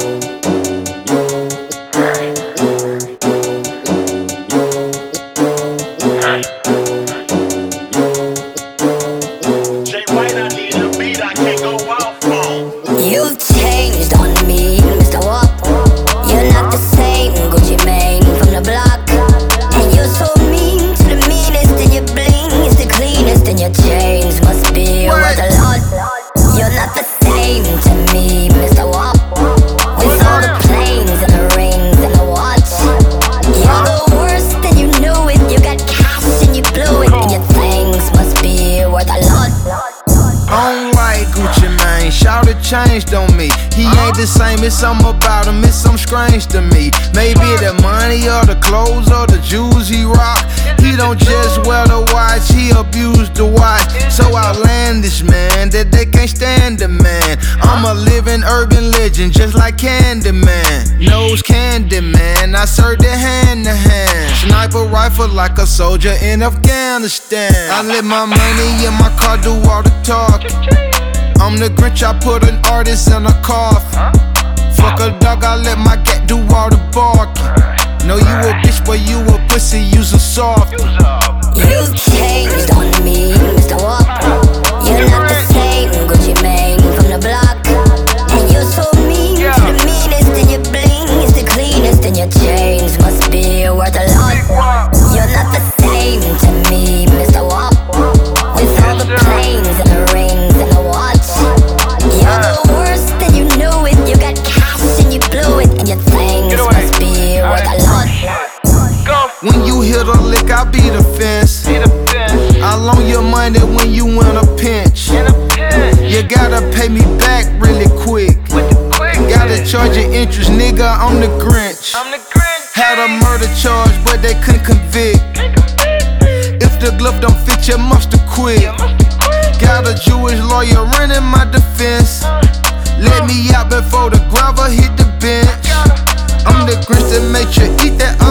You've changed on me, Mr. Wop. You're not the same Gucci Mane from the block. And you're so mean to the meanest, and your bling is the cleanest, and your chains must be worth a lot. You're not the same to me, Mr. Wop. With all the planes and the rings and the watch, you're the worst and you know it. You got cash and you blew it, and your things must be worth a lot. I don't like Gucci Mane, shout it changed on me. He ain't the same, it's something about him, it's something strange to me. Maybe the money or the clothes or the jewels he rock. He don't just wear the watch, he abused the watch. So outlandish, man, that they can't stand the man. I'm a living urban legend, just like Candyman. Nose Candyman, I served it hand to hand. Sniper rifle like a soldier in Afghanistan. I let my money in my car do all the talking. I'm the Grinch, I put an artist in a coffin. Fuck a dog, I let my cat do all the barking. Know you a bitch, but you a pussy, you's a softy. You've changed on me, Mr. Wop. You're not the same Gucci Mane from the block. And you're so mean to the meanest, and your bling is the cleanest, and your chains must be worth a lot. You're not the same to me, Mr. Wop. With all the planes and the rings and the watch, you're the worst and you know it. You got cash and you blew it, and your things must be worth a lot. When you hit a lick, I be the fence. I loan your money when you in a pinch. You gotta pay me back really quick. Gotta charge your interest, nigga, I'm the Grinch. Had a murder charge, but they couldn't convict. If the glove don't fit, you must have quit. Got a Jewish lawyer running my defense. Let me out before the gravel hit the bench. I'm the Grinch that make you eat that